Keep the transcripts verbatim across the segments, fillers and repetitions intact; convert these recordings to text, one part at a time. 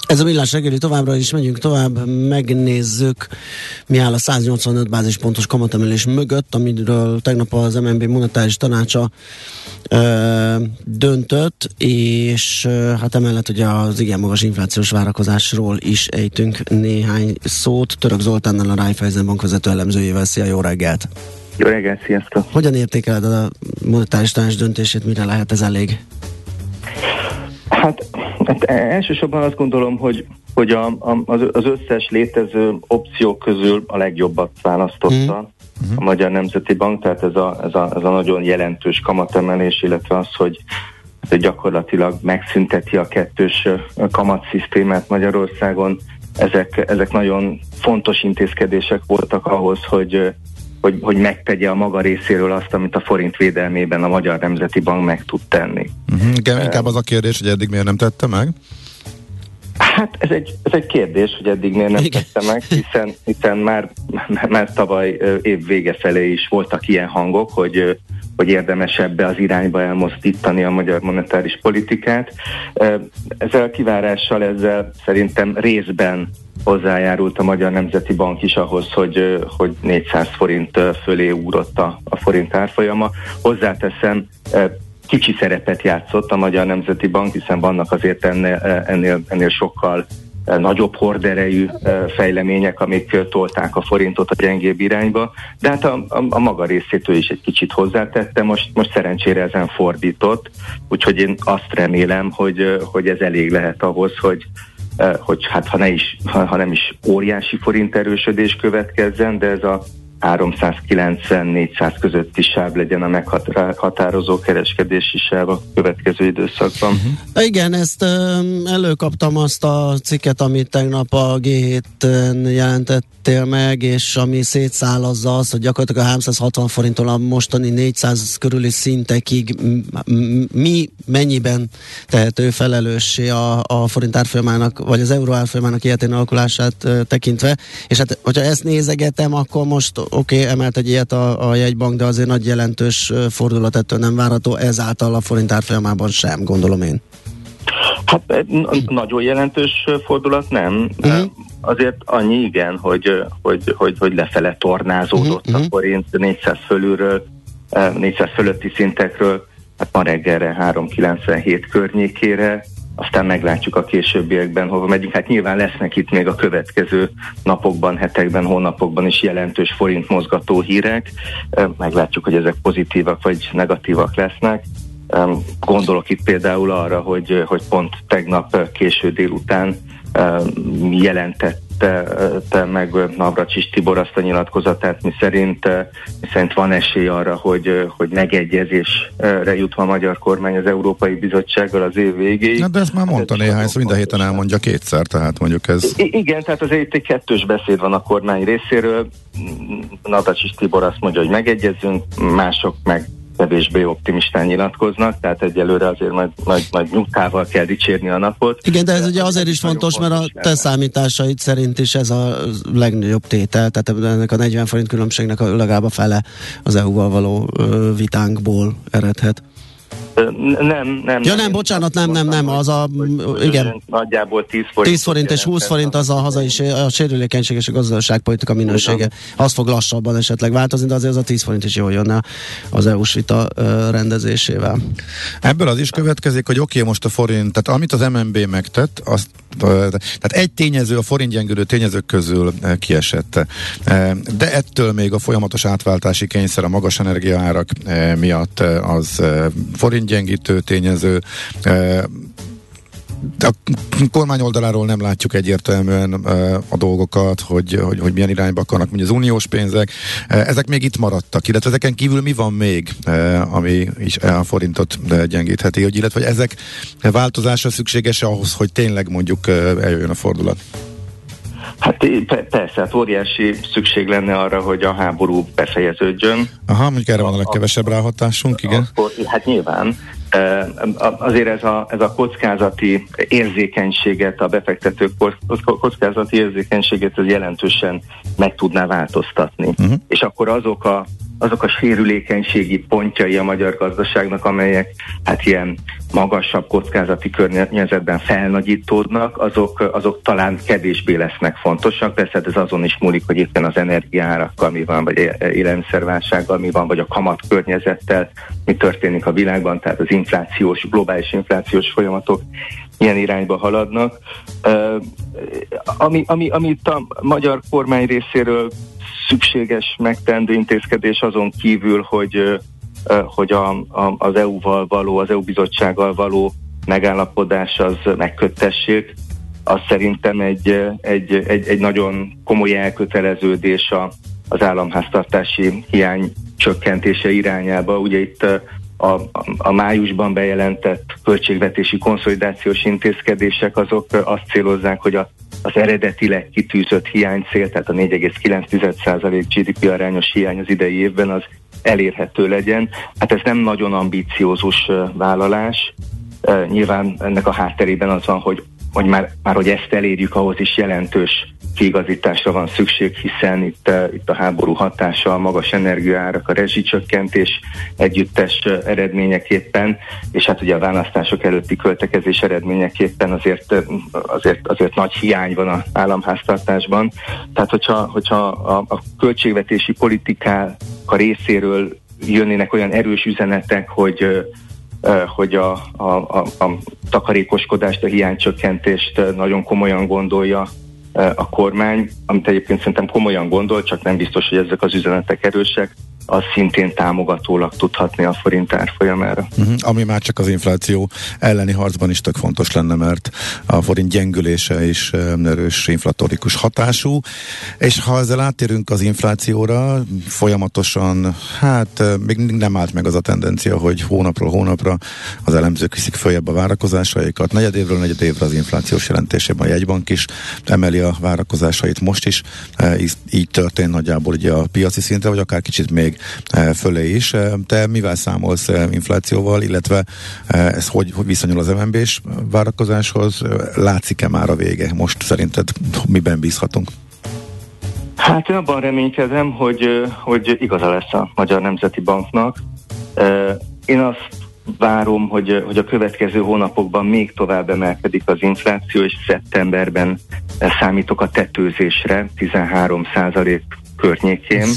Ez a Millás reggeli, továbbra is megyünk tovább, megnézzük, mi áll a száznyolcvanöt bázispontos kamatemelés mögött, amiről tegnap az em en bé monetáris tanácsa ö, döntött, és ö, hát emellett ugye az igen magas inflációs várakozásról is ejtünk néhány szót. Török Zoltánnal, a Raiffeisen Bank vezető elemzőjével. Szia, jó reggelt! Jó reggelt, sziasztok! Hogyan értékeled a monetáris tanács döntését, mire lehet ez elég? Hát, hát elsősorban azt gondolom, hogy, hogy a, a, az összes létező opció közül a legjobbat választotta mm. a Magyar Nemzeti Bank, tehát ez a, ez, a, ez a nagyon jelentős kamatemelés, illetve az, hogy gyakorlatilag megszünteti a kettős kamatszisztémát Magyarországon. Ezek, ezek nagyon fontos intézkedések voltak ahhoz, hogy Hogy, hogy megtegye a maga részéről azt, amit a forint védelmében a Magyar Nemzeti Bank meg tud tenni. Uh-huh. Igen, inkább az a kérdés, hogy eddig miért nem tette meg? Hát ez egy, ez egy kérdés, hogy eddig miért nem tette meg, hiszen, hiszen már, már tavaly év vége felé is voltak ilyen hangok, hogy, hogy érdemes ebbe az irányba elmozdítani a magyar monetáris politikát. Ezzel a kivárással, ezzel szerintem részben hozzájárult a Magyar Nemzeti Bank is ahhoz, hogy, hogy négyszáz forint fölé ugrott a, a forint árfolyama. Hozzáteszem, kicsi szerepet játszott a Magyar Nemzeti Bank, hiszen vannak azért ennél, ennél, ennél sokkal nagyobb horderejű fejlemények, amik tolták a forintot a gyengébb irányba, de hát a, a, a maga részétől is egy kicsit hozzátette, most, most szerencsére ezen fordított, úgyhogy én azt remélem, hogy, hogy ez elég lehet ahhoz, hogy hogy hát ha, ne is, ha, ha nem is óriási forint erősödés következzen, de ez a háromszázkilencven-négyszáz közötti sáv legyen a meghatározó kereskedési sáv a következő időszakban. Uh-huh. Igen, ezt um, előkaptam azt a cikket, amit tegnap a gé héten jelentettél meg, és ami szétszálazza azt, hogy gyakorlatilag a háromszázhatvan forinttól a mostani négyszáz körüli szintekig mi mennyiben tehető felelőssé a, a forint árfolyamának, vagy az euró árfolyamának ilyetén alakulását uh, tekintve, és hát hogyha ezt nézegetem, akkor most oké, okay, emelt egy ilyet a, a jegybank, de azért nagy jelentős fordulat ettől nem várható, ezáltal a forint árfolyamában sem, gondolom én. Hát n- nagyon jelentős fordulat nem. Uh-huh. Azért annyi igen, hogy, hogy, hogy, hogy lefele tornázódott uh-huh. a forint négyszáz fölülről, négyszáz fölötti szintekről, hát ma reggelre háromszázkilencvenhét környékére, aztán meglátjuk a későbbiekben, hova megyünk. Hát nyilván lesznek itt még a következő napokban, hetekben, hónapokban is jelentős forint mozgató hírek. Meglátjuk, hogy ezek pozitívak vagy negatívak lesznek. Gondolok itt például arra, hogy, hogy pont tegnap késő délután jelentett te meg Navracsics Tibor azt a nyilatkozatát, mi szerint, mi szerint van esély arra, hogy, hogy megegyezésre jutva a magyar kormány az Európai Bizottsággal az év végéig. Na, de ezt már mondta hát néhány, szóval minden héten elmondja kétszer, tehát mondjuk ez... I- igen, tehát azért itt egy kettős beszéd van a kormány részéről. Navracsics Tibor azt mondja, hogy megegyezzünk, mások meg kevésbé optimistán nyilatkoznak, tehát egyelőre azért majd, majd, majd nyugtával kell dicsérni a napot. Igen, de ez de ugye azért is fontos, mert a te számításaid szerint is ez a legnagyobb tétel, tehát ennek a negyven forint különbségnek a legalább a fele az é u-val való ö, vitánkból eredhet. Nem, nem. Ja nem, bocsánat, nem, nem, nem, az a, igen. Nagyjából tíz forint. tíz forint és húsz forint az a hazai a sérülékenység és a gazdaságpolitika minősége. Az fog lassabban esetleg változni, de azért az a tíz forint is jól jönne az é u-s vita rendezésével. Ebből az is következik, hogy oké, okay, most a forint, tehát amit az em en bé megtett, azt, tehát egy tényező, a forint gyengülő tényezők közül kiesett. De ettől még a folyamatos átváltási kényszer a magas energiaárak miatt az forint gyengítő tényező. A kormány oldaláról nem látjuk egyértelműen a dolgokat, hogy, hogy, hogy milyen irányba akarnak, mint az uniós pénzek. Ezek még itt maradtak, illetve ezeken kívül mi van még, ami is a forintot gyengítheti, hogy illetve hogy ezek változása szükséges ahhoz, hogy tényleg mondjuk eljöjjön a fordulat? Hát persze, hát óriási szükség lenne arra, hogy a háború befejeződjön. Aha, mondjuk erre van a legkevesebb ráhatásunk, igen. Akkor, hát nyilván. Azért ez a, ez a kockázati érzékenységet, a befektetők kockázati érzékenységet ez jelentősen meg tudná változtatni. Uh-huh. És akkor azok a azok a sérülékenységi pontjai a magyar gazdaságnak, amelyek hát ilyen magasabb kockázati környezetben felnagyítódnak, azok, azok talán kevésbé lesznek fontosak. Persze ez azon is múlik, hogy éppen az energiaárakkal mi van, vagy élelmiszerválsággal mi van, vagy a kamat környezettel mi történik a világban, tehát az inflációs, globális inflációs folyamatok ilyen irányba haladnak. Uh, ami, ami, ami itt a magyar kormány részéről szükséges megtendő intézkedés azon kívül, hogy, uh, hogy a, a, az é u-val való, az é u bizottsággal való megállapodás az megköttessék, az szerintem egy, egy, egy, egy nagyon komoly elköteleződés a, az államháztartási hiány csökkentése irányába. Ugye itt A, a, a májusban bejelentett költségvetési konszolidációs intézkedések azok azt célozzák, hogy a, az eredetileg kitűzött hiánycél, tehát a négy egész kilenc százalék gé dé pé arányos hiány az idei évben az elérhető legyen. Hát ez nem nagyon ambiciózus vállalás. E, nyilván ennek a hátterében az van, hogy, hogy már, már hogy ezt elérjük, ahhoz is jelentős kiigazításra van szükség, hiszen itt, itt a háború hatása, a magas energiaárak, a rezsicsökkentés együttes eredményeképpen, és hát ugye a választások előtti költekezés eredményeképpen azért, azért, azért nagy hiány van az államháztartásban. Tehát hogyha, hogyha a, a költségvetési politikák a részéről jönnének olyan erős üzenetek, hogy hogy a, a, a, a takarékoskodást, a hiánycsökkentést nagyon komolyan gondolja a kormány, amit egyébként szerintem komolyan gondol, csak nem biztos, hogy ezek az üzenetek erősek, az szintén támogatólag tudhatni a forint árfolyamára. Uh-huh. Ami már csak az infláció elleni harcban is tök fontos lenne, mert a forint gyengülése is erős inflatorikus hatású, és ha ezzel áttérünk az inflációra, folyamatosan, hát még nem állt meg az a tendencia, hogy hónapról hónapra az elemzők viszik följebb a várakozásaikat. Negyedévről negyedévre az inflációs jelentésében a jegybank is emeli a várakozásait most is, így történt nagyjából ugye a piaci szintre, vagy akár kicsit még fölé is. Te mivel számolsz inflációval, illetve ez hogy, hogy viszonyul az em en bé-s várakozáshoz? Látszik-e már a vége? Most szerinted miben bízhatunk? Hát én abban reménykedem, hogy, hogy igaza lesz a Magyar Nemzeti Banknak. Én azt várom, hogy, hogy a következő hónapokban még tovább emelkedik az infláció, és szeptemberben számítok a tetőzésre tizenhárom százalék környékén.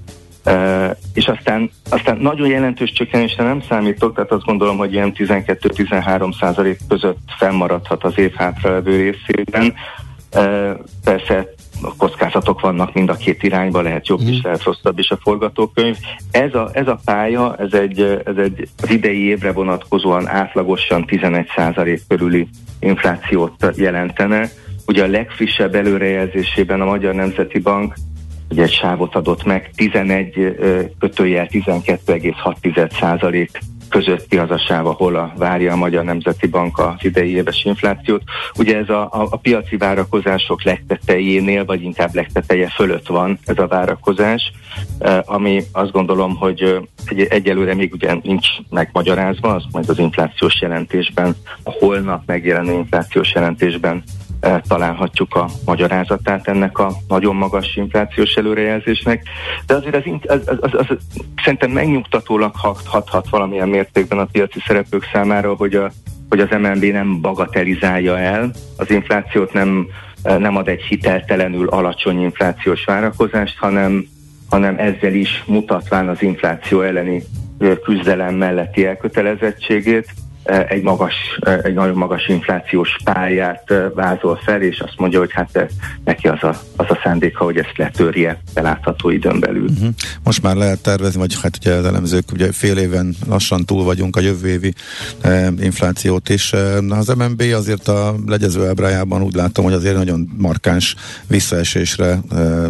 Uh, és aztán, aztán nagyon jelentős csökkenésre nem számítok, tehát azt gondolom, hogy ilyen tizenkettő-tizenhárom százalék között fennmaradhat az év hátralevő részében. Uh, persze a kockázatok vannak mind a két irányba, lehet jobb is, lehet rosszabb is a forgatókönyv. Ez a, ez a pálya, ez egy, ez egy az idei évre vonatkozóan átlagosan tizenegy százalék körüli inflációt jelentene. Ugye a legfrissebb előrejelzésében a Magyar Nemzeti Bank ugye egy sávot adott meg, tizenegy kötőjel tizenkettő egész hat százalék közötti az a sáv, ahol a várja a Magyar Nemzeti Bank az idei éves inflációt. Ugye ez a, a, a piaci várakozások legtetejénél, vagy inkább legteteje fölött van ez a várakozás, ami azt gondolom, hogy egy, egyelőre még ugye nincs megmagyarázva, az majd az inflációs jelentésben, a holnap megjelenő inflációs jelentésben találhatjuk a magyarázatát ennek a nagyon magas inflációs előrejelzésnek, de azért az, az, az, az, az szerintem megnyugtatólag hathat valamilyen mértékben a piaci szereplők számára, hogy, a, hogy az em en bé nem bagatelizálja el az inflációt, nem, nem ad egy hiteltelenül alacsony inflációs várakozást, hanem, hanem ezzel is mutatván az infláció elleni küzdelem melletti elkötelezettségét, egy magas, egy nagyon magas inflációs pályát vázol fel, és azt mondja, hogy hát neki az a, az a szándéka, hogy ezt letörje belátható időn belül. Uh-huh. Most már lehet tervezni, vagy hát ugye az elemzők ugye fél éven lassan túl vagyunk a jövő évi eh, inflációt is. Az em en bé azért a legyező ábrájában úgy látom, hogy azért nagyon markáns visszaesésre eh,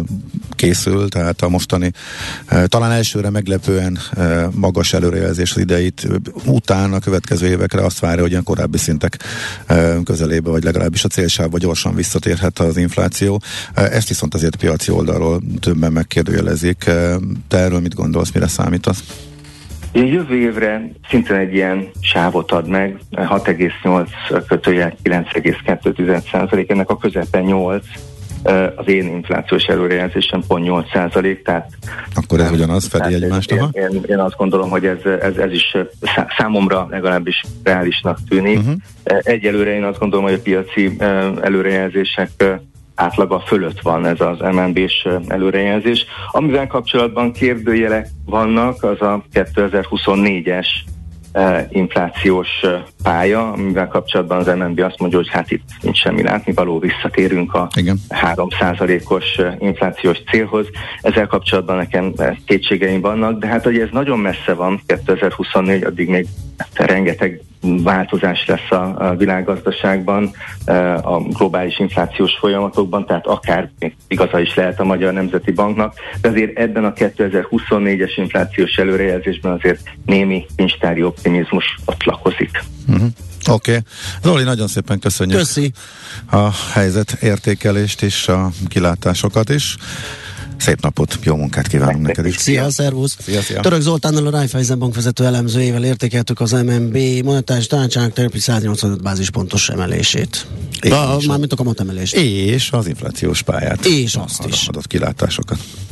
készül, tehát a mostani eh, talán elsőre meglepően eh, magas előrejelzés az ideit után a következő évekre azt várja, hogy ilyen korábbi szintek közelébe, vagy legalábbis a célsávba gyorsan visszatérhet az infláció. Ezt viszont azért piaci oldalról többen megkérdőjelezik. Te erről mit gondolsz, mire számítasz? Jövő évre szintén egy ilyen sávot ad meg, hat egész nyolc kötőjel kilenc egész kettő százalék, ennek a közepe nyolc, az én inflációs előrejelzésem pont nyolc százalék, tehát akkor ez ugyanaz, fedi egymást. Én, én, én azt gondolom, hogy ez, ez, ez is számomra legalábbis reálisnak tűnik. Uh-huh. Egyelőre én azt gondolom, hogy a piaci előrejelzések átlaga fölött van ez az em en bé-s előrejelzés. Amivel kapcsolatban kérdőjelek vannak, az a kétezer-huszonnégyes Uh, inflációs uh, pálya, amivel kapcsolatban az em en bé azt mondja, hogy hát itt nincs semmi látnivaló, visszatérünk a Igen. három százalékos uh, inflációs célhoz. Ezzel kapcsolatban nekem uh, kétségeim vannak, de hát, hogy ez nagyon messze van, kétezer-huszonnégy, addig még hát, rengeteg változás lesz a, a világgazdaságban, uh, a globális inflációs folyamatokban, tehát akár igaza is lehet a Magyar Nemzeti Banknak, de azért ebben a kétezer-huszonnégyes inflációs előrejelzésben azért némi kincstári optimizmus ott lakozik. Uh-huh. Oké. Okay. Zoli, nagyon szépen köszönjük Köszi. a helyzet értékelést és a kilátásokat is. Szép napot, jó munkát kívánunk neked is. Szia, szervusz! Szia, szia. Török Zoltánnal, a Raiffeisen Bank vezető elemzőjével értékeltük az em en bé monetáris tanácsának terepi száznyolcvanöt bázispontos emelését. Mármint a kamatemelést. És az inflációs pályát. És azt is. Adott kilátásokat.